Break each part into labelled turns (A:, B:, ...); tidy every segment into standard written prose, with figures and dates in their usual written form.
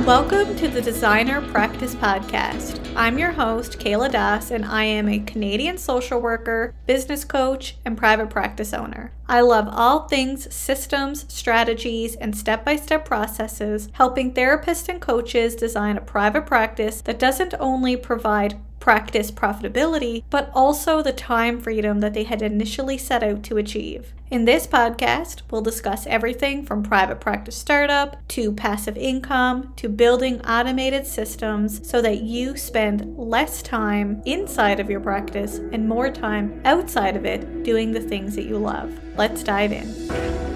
A: Welcome to the Designer Practice Podcast. I'm your host, Kayla Das, and I am a Canadian social worker, business coach, and private practice owner. I love all things systems, strategies, and step-by-step processes, helping therapists and coaches design a private practice that doesn't only provide practice profitability, but also the time freedom that they had initially set out to achieve. In this podcast, we'll discuss everything from private practice startup to passive income to building automated systems so that you spend less time inside of your practice and more time outside of it doing the things that you love. Let's dive in.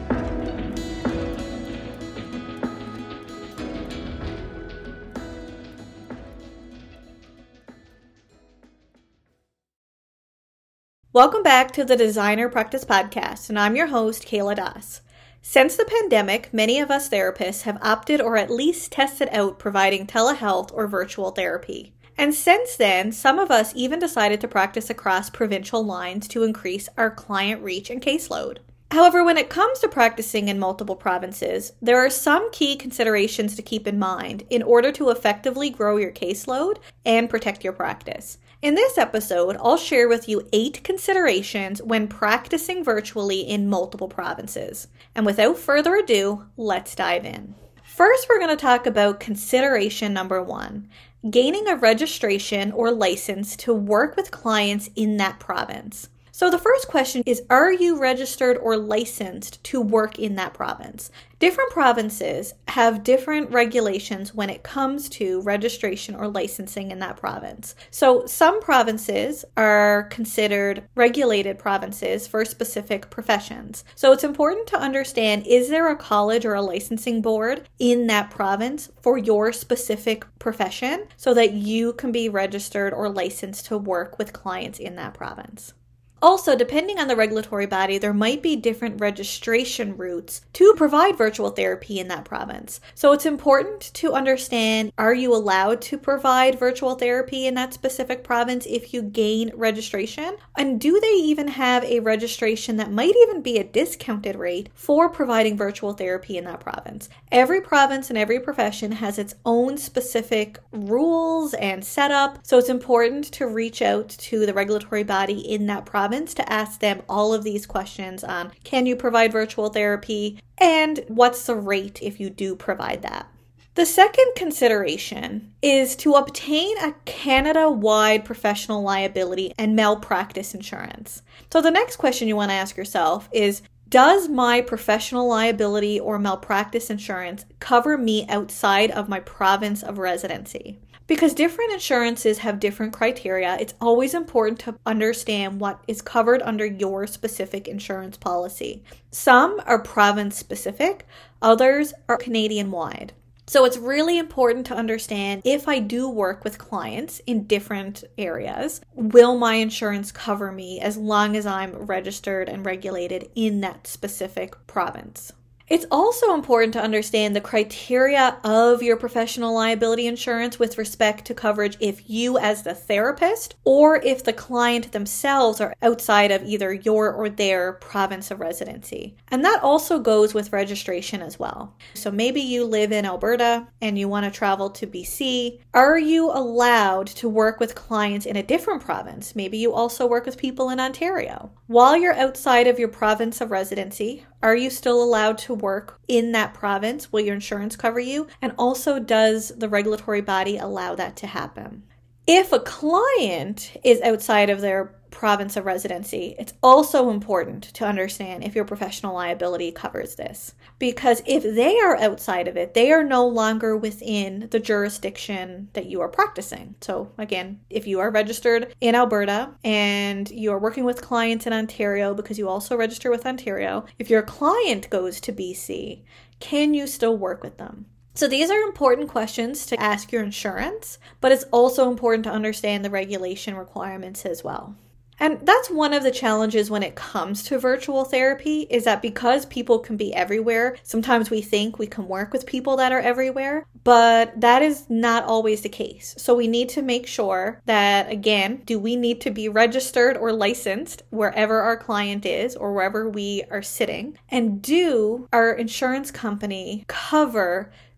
A: Welcome back to the Designer Practice Podcast, and I'm your host, Kayla Das. Since the pandemic, many of us therapists have opted or at least tested out providing telehealth or virtual therapy. And since then, some of us even decided to practice across provincial lines to increase our client reach and caseload. However, when it comes to practicing in multiple provinces, there are some key considerations to keep in mind in order to effectively grow your caseload and protect your practice. In this episode, I'll share with you 8 considerations when practicing virtually in multiple provinces. And without further ado, let's dive in. First, we're going to talk about consideration number 1, gaining a registration or license to work with clients in that province. So the first question is, are you registered or licensed to work in that province? Different provinces have different regulations when it comes to registration or licensing in that province. So some provinces are considered regulated provinces for specific professions. So it's important to understand, is there a college or a licensing board in that province for your specific profession so that you can be registered or licensed to work with clients in that province? Also, depending on the regulatory body, there might be different registration routes to provide virtual therapy in that province. So it's important to understand, are you allowed to provide virtual therapy in that specific province if you gain registration? And do they even have a registration that might even be a discounted rate for providing virtual therapy in that province? Every province and every profession has its own specific rules and setup. So it's important to reach out to the regulatory body in that province to ask them all of these questions on, can you provide virtual therapy, and what's the rate if you do provide that? The second consideration is to obtain a Canada-wide professional liability and malpractice insurance. So the next question you want to ask yourself is, does my professional liability or malpractice insurance cover me outside of my province of residency? Because different insurances have different criteria, it's always important to understand what is covered under your specific insurance policy. Some are province specific, others are Canadian-wide. So it's really important to understand, if I do work with clients in different areas, will my insurance cover me as long as I'm registered and regulated in that specific province? It's also important to understand the criteria of your professional liability insurance with respect to coverage if you as the therapist or if the client themselves are outside of either your or their province of residency. And that also goes with registration as well. So maybe you live in Alberta and you want to travel to BC. Are you allowed to work with clients in a different province? Maybe you also work with people in Ontario. While you're outside of your province of residency, are you still allowed to work in that province? Will your insurance cover you? And also, does the regulatory body allow that to happen? If a client is outside of their province of residency, it's also important to understand if your professional liability covers this. Because if they are outside of it, they are no longer within the jurisdiction that you are practicing. So again, if you are registered in Alberta and you are working with clients in Ontario because you also register with Ontario, if your client goes to BC, can you still work with them? So these are important questions to ask your insurance, but it's also important to understand the regulation requirements as well. And that's one of the challenges when it comes to virtual therapy, is that because people can be everywhere, sometimes we think we can work with people that are everywhere, but that is not always the case. So we need to make sure that, again, do we need to be registered or licensed wherever our client is or wherever we are sitting? And do our insurance company cover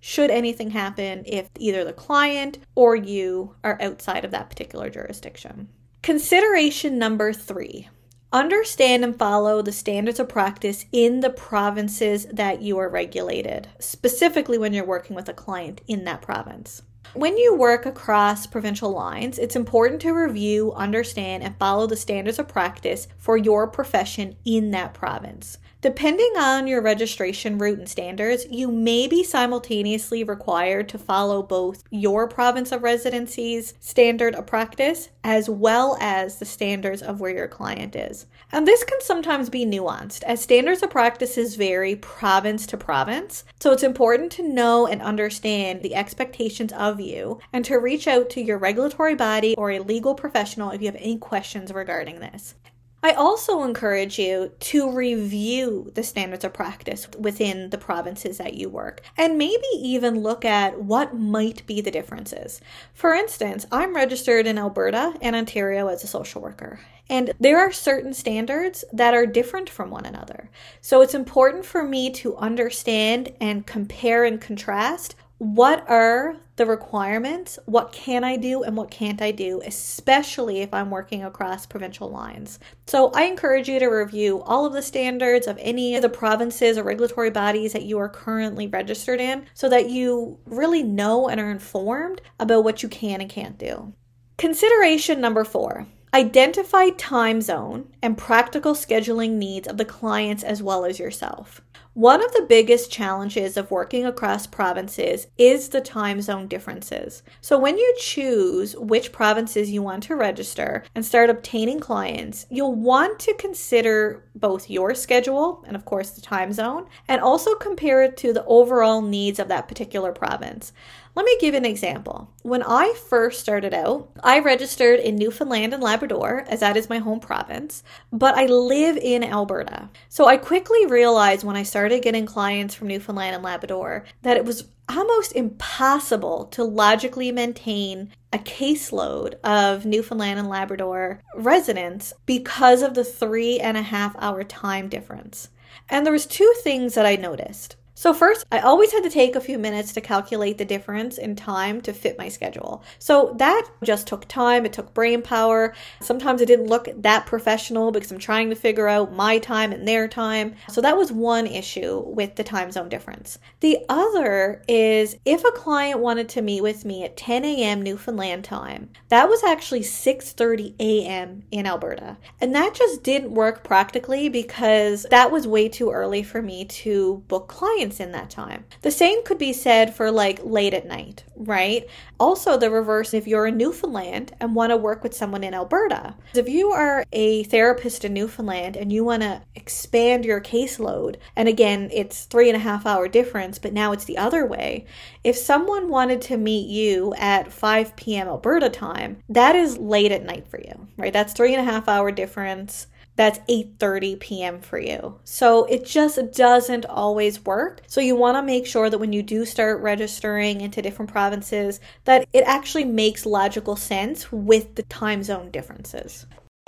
A: should anything happen if either the client or you are outside of that particular jurisdiction. Consideration number 3. Understand and follow the standards of practice in the provinces that you are regulated, specifically when you're working with a client in that province. When you work across provincial lines, it's important to review, understand, and follow the standards of practice for your profession in that province. Depending on your registration route and standards, you may be simultaneously required to follow both your province of residency's standard of practice as well as the standards of where your client is. And this can sometimes be nuanced as standards of practices vary province to province. So it's important to know and understand the expectations of you and to reach out to your regulatory body or a legal professional if you have any questions regarding this. I also encourage you to review the standards of practice within the provinces that you work and maybe even look at what might be the differences. For instance, I'm registered in Alberta and Ontario as a social worker, and there are certain standards that are different from one another. So it's important for me to understand and compare and contrast what are the requirements, what can I do and what can't I do, especially if I'm working across provincial lines. So I encourage you to review all of the standards of any of the provinces or regulatory bodies that you are currently registered in so that you really know and are informed about what you can and can't do. Consideration number 4. Identify time zone and practical scheduling needs of the clients as well as yourself. One of the biggest challenges of working across provinces is the time zone differences. So when you choose which provinces you want to register and start obtaining clients, you'll want to consider both your schedule and of course the time zone, and also compare it to the overall needs of that particular province. Let me give an example. When I first started out, I registered in Newfoundland and Labrador, as that is my home province, but I live in Alberta. So I quickly realized when I started getting clients from Newfoundland and Labrador that it was almost impossible to logically maintain a caseload of Newfoundland and Labrador residents because of the 3.5-hour time difference. And there was 2 things that I noticed. So first, I always had to take a few minutes to calculate the difference in time to fit my schedule. So that just took time, it took brain power. Sometimes it didn't look that professional because I'm trying to figure out my time and their time. So that was one issue with the time zone difference. The other is if a client wanted to meet with me at 10 a.m. Newfoundland time, that was actually 6:30 a.m. in Alberta. And that just didn't work practically because that was way too early for me to book clients in that time. The same could be said for like late at night, right? Also the reverse if you're in Newfoundland and want to work with someone in Alberta. If you are a therapist in Newfoundland and you want to expand your caseload, and again, it's 3.5-hour difference, but now it's the other way. If someone wanted to meet you at 5 p.m. Alberta time, that is late at night for you, right? That's 3.5-hour difference. That's 8:30 p.m. for you. So it just doesn't always work. So you want to make sure that when you do start registering into different provinces, that it actually makes logical sense with the time zone differences.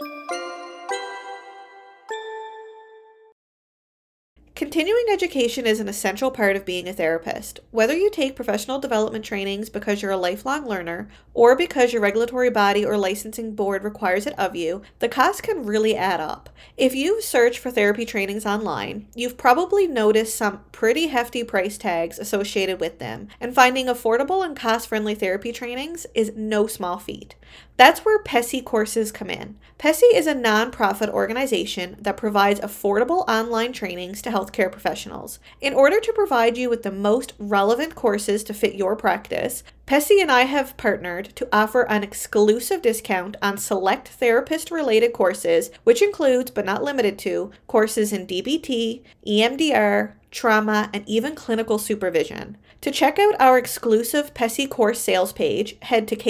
A: Continuing education is an essential part of being a therapist. Whether you take professional development trainings because you're a lifelong learner or because your regulatory body or licensing board requires it of you, the cost can really add up. If you've searched for therapy trainings online, you've probably noticed some pretty hefty price tags associated with them, and finding affordable and cost-friendly therapy trainings is no small feat. That's where PESI courses come in. PESI is a nonprofit organization that provides affordable online trainings to healthcare professionals. In order to provide you with the most relevant courses to fit your practice, PESI and I have partnered to offer an exclusive discount on select therapist-related courses, which includes, but not limited to, courses in DBT, EMDR, trauma, and even clinical supervision. To check out our exclusive PESI course sales page, head to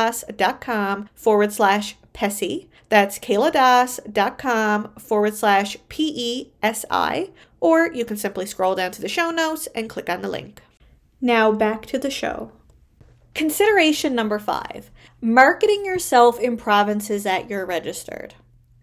A: kayladas.com/PESI. That's kayladas.com/PESI, or you can simply scroll down to the show notes and click on the link. Now back to the show. Consideration number 5, marketing yourself in provinces that you're registered.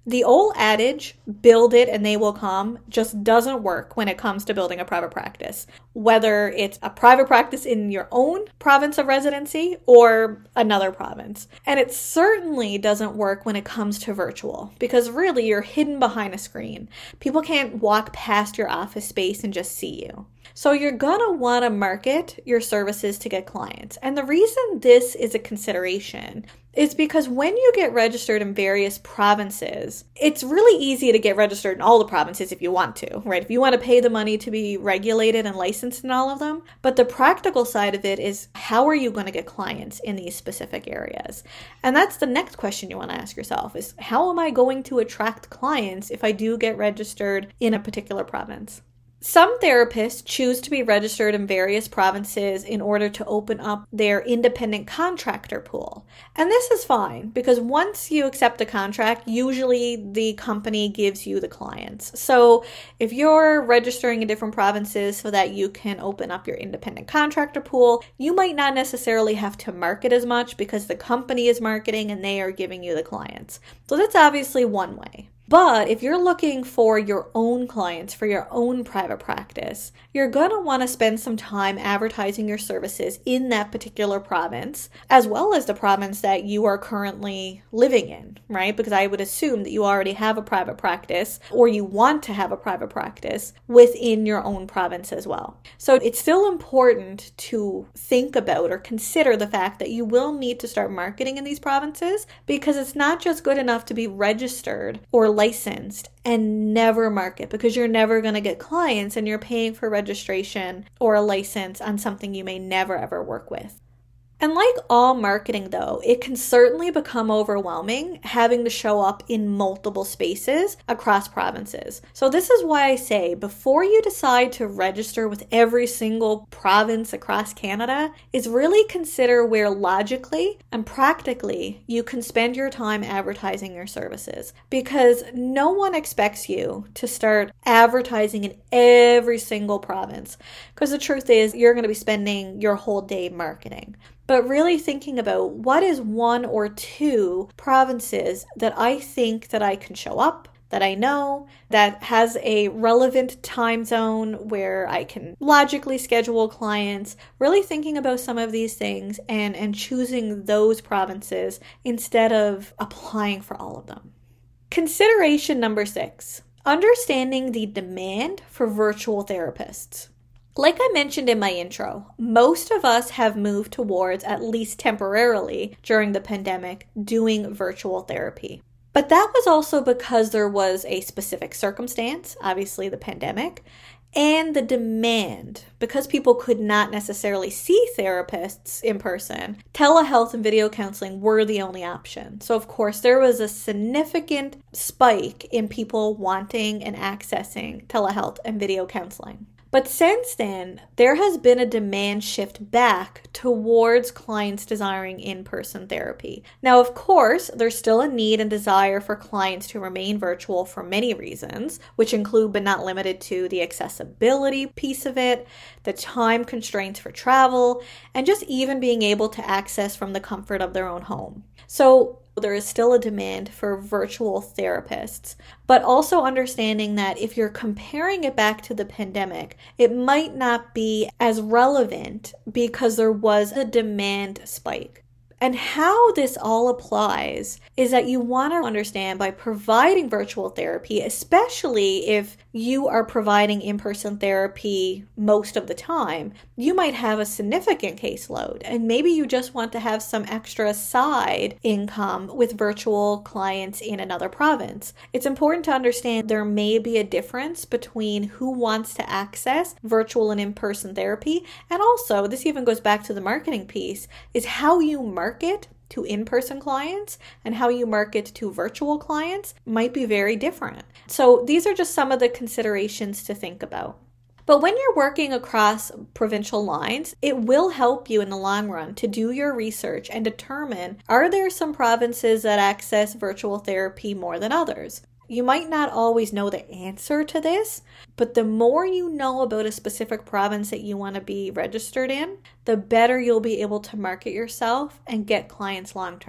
A: The old adage, build it and they will come, just doesn't work when it comes to building a private practice. Whether it's a private practice in your own province of residency or another province. And it certainly doesn't work when it comes to virtual, because really you're hidden behind a screen. People can't walk past your office space and just see you. So you're gonna wanna market your services to get clients. And the reason this is a consideration is because when you get registered in various provinces, it's really easy to get registered in all the provinces if you want to, right? If you want to pay the money to be regulated and licensed in all of them. But the practical side of it is, how are you going to get clients in these specific areas? And that's the next question you want to ask yourself is, how am I going to attract clients if I do get registered in a particular province? Some therapists choose to be registered in various provinces in order to open up their independent contractor pool. And this is fine because once you accept a contract, usually the company gives you the clients. So if you're registering in different provinces so that you can open up your independent contractor pool, you might not necessarily have to market as much because the company is marketing and they are giving you the clients. So that's obviously one way. But if you're looking for your own clients for your own private practice, you're going to want to spend some time advertising your services in that particular province, as well as the province that you are currently living in, right? Because I would assume that you already have a private practice or you want to have a private practice within your own province as well. So it's still important to think about or consider the fact that you will need to start marketing in these provinces, because it's not just good enough to be registered or licensed and never market, because you're never going to get clients and you're paying for registration or a license on something you may never ever work with. And like all marketing though, it can certainly become overwhelming having to show up in multiple spaces across provinces. So this is why I say, before you decide to register with every single province across Canada, is really consider where logically and practically you can spend your time advertising your services. Because no one expects you to start advertising in every single province. Because the truth is, you're going to be spending your whole day marketing. But really thinking about what is one or two provinces that I think that I can show up, that I know, that has a relevant time zone where I can logically schedule clients, really thinking about some of these things and choosing those provinces instead of applying for all of them. Consideration number 6, understanding the demand for virtual therapists. Like I mentioned in my intro, most of us have moved towards, at least temporarily during the pandemic, doing virtual therapy. But that was also because there was a specific circumstance, obviously the pandemic, and the demand, because people could not necessarily see therapists in person. Telehealth and video counseling were the only option. So of course there was a significant spike in people wanting and accessing telehealth and video counseling. But since then, there has been a demand shift back towards clients desiring in-person therapy. Now, of course, there's still a need and desire for clients to remain virtual for many reasons, which include but not limited to the accessibility piece of it, the time constraints for travel, and just even being able to access from the comfort of their own home. So there is still a demand for virtual therapists, but also understanding that if you're comparing it back to the pandemic, it might not be as relevant because there was a demand spike. And how this all applies is that you want to understand by providing virtual therapy, especially if you are providing in-person therapy most of the time, you might have a significant caseload and maybe you just want to have some extra side income with virtual clients in another province. It's important to understand there may be a difference between who wants to access virtual and in-person therapy, and also, this even goes back to the marketing piece, is how you market to in-person clients and how you market to virtual clients might be very different. So these are just some of the considerations to think about. But when you're working across provincial lines, it will help you in the long run to do your research and determine, are there some provinces that access virtual therapy more than others? You might not always know the answer to this, but the more you know about a specific province that you want to be registered in, the better you'll be able to market yourself and get clients long term.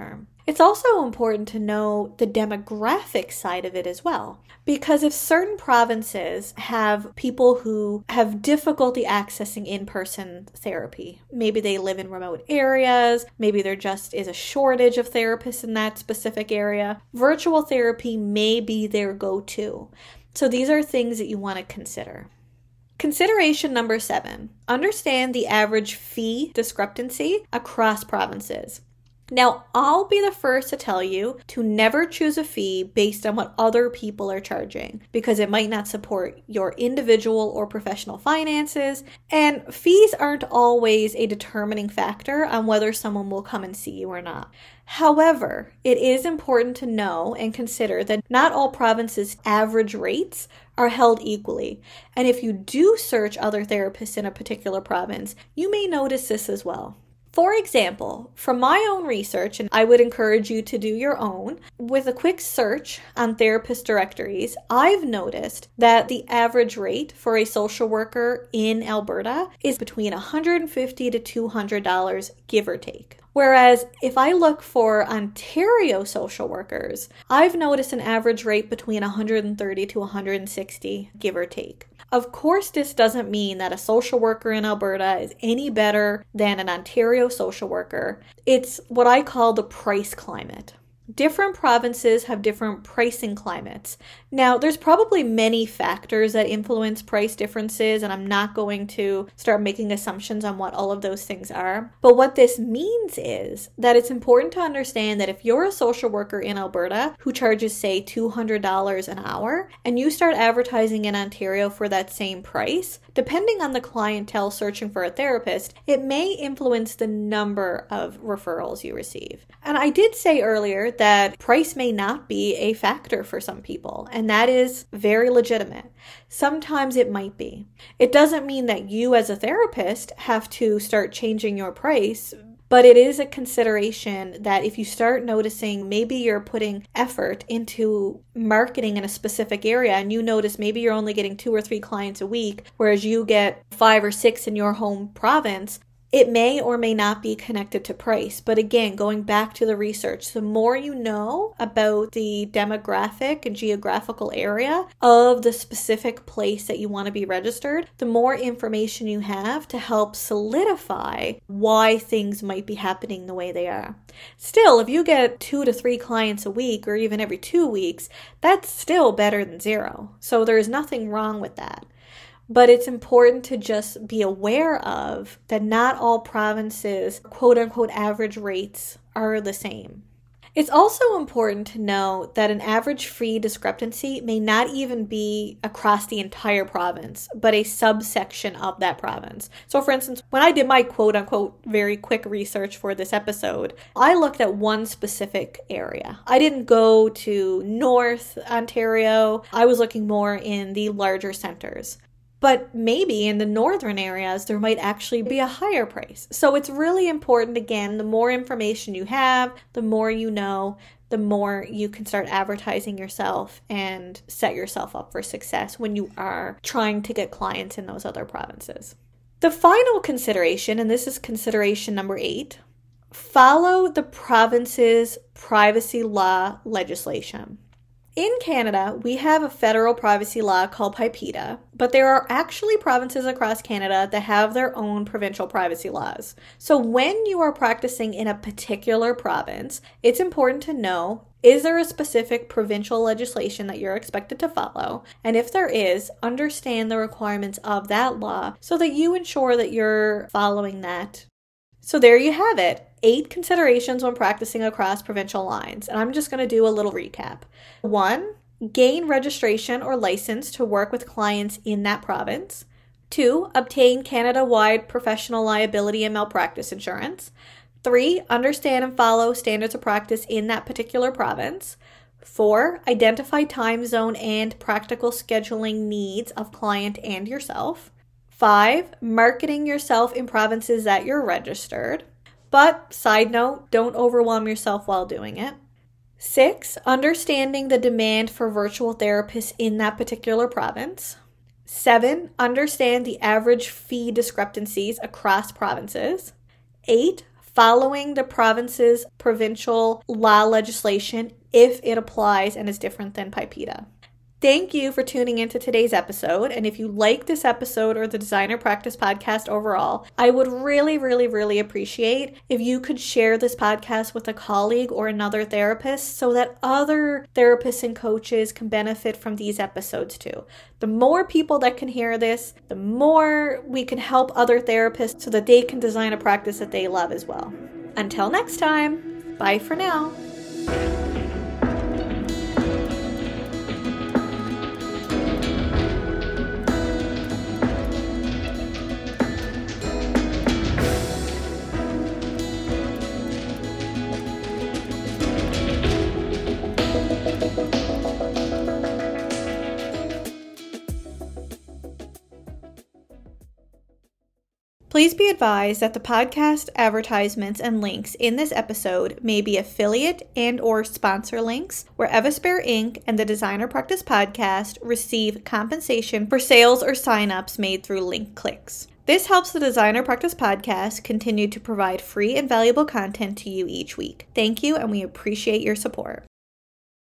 A: It's also important to know the demographic side of it as well. Because if certain provinces have people who have difficulty accessing in-person therapy, maybe they live in remote areas, maybe there just is a shortage of therapists in that specific area, virtual therapy may be their go-to. So these are things that you want to consider. Consideration number 7, understand the average fee discrepancy across provinces. Now, I'll be the first to tell you to never choose a fee based on what other people are charging because it might not support your individual or professional finances, and fees aren't always a determining factor on whether someone will come and see you or not. However, it is important to know and consider that not all provinces' average rates are held equally, and if you do search other therapists in a particular province, you may notice this as well. For example, from my own research, and I would encourage you to do your own, with a quick search on therapist directories, I've noticed that the average rate for a social worker in Alberta is between $150 to $200, give or take. Whereas if I look for Ontario social workers, I've noticed an average rate between $130 to $160, give or take. Of course, this doesn't mean that a social worker in Alberta is any better than an Ontario social worker. It's what I call the price climate. Different provinces have different pricing climates. Now, there's probably many factors that influence price differences, and I'm not going to start making assumptions on what all of those things are. But what this means is that it's important to understand that if you're a social worker in Alberta who charges, say, $200 an hour, and you start advertising in Ontario for that same price, depending on the clientele searching for a therapist, it may influence the number of referrals you receive. And I did say earlier that price may not be a factor for some people, and that is very legitimate. Sometimes it might be. It doesn't mean that you as a therapist have to start changing your price, but it is a consideration that if you start noticing maybe you're putting effort into marketing in a specific area and you notice maybe you're only getting 2 or 3 clients a week, whereas you get 5 or 6 in your home province, it may or may not be connected to price. But again, going back to the research, the more you know about the demographic and geographical area of the specific place that you want to be registered, the more information you have to help solidify why things might be happening the way they are. Still, if you get 2 to 3 clients a week or even every 2 weeks, that's still better than 0. So there's nothing wrong with that. But it's important to just be aware of that not all provinces' quote-unquote average rates are the same. It's also important to know that an average fee discrepancy may not even be across the entire province, but a subsection of that province. So for instance, when I did my quote-unquote very quick research for this episode, I looked at one specific area. I didn't go to North Ontario. I was looking more in the larger centers. But maybe in the northern areas, there might actually be a higher price. So it's really important, again, the more information you have, the more you know, the more you can start advertising yourself and set yourself up for success when you are trying to get clients in those other provinces. The final consideration, and this is consideration number 8, follow the province's privacy law legislation. In Canada, we have a federal privacy law called PIPEDA, but there are actually provinces across Canada that have their own provincial privacy laws. So when you are practicing in a particular province, it's important to know, is there a specific provincial legislation that you're expected to follow? And if there is, understand the requirements of that law so that you ensure that you're following that. So there you have it. 8 considerations when practicing across provincial lines. And I'm just going to do a little recap. 1, gain registration or license to work with clients in that province. 2, obtain Canada-wide professional liability and malpractice insurance. 3, understand and follow standards of practice in that particular province. 4, identify time zone and practical scheduling needs of client and yourself. 5, marketing yourself in provinces that you're registered. But, side note, don't overwhelm yourself while doing it. 6, understanding the demand for virtual therapists in that particular province. 7, understand the average fee discrepancies across provinces. 8, following the province's provincial law legislation if it applies and is different than PIPEDA. Thank you for tuning into today's episode, and if you like this episode or the Designer Practice Podcast overall, I would really, really, really appreciate if you could share this podcast with a colleague or another therapist so that other therapists and coaches can benefit from these episodes too. The more people that can hear this, the more we can help other therapists so that they can design a practice that they love as well. Until next time, bye for now. Please be advised that the podcast advertisements and links in this episode may be affiliate and/or sponsor links where Evisphere Inc. and the Designer Practice Podcast receive compensation for sales or signups made through link clicks. This helps the Designer Practice Podcast continue to provide free and valuable content to you each week. Thank you, and we appreciate your support.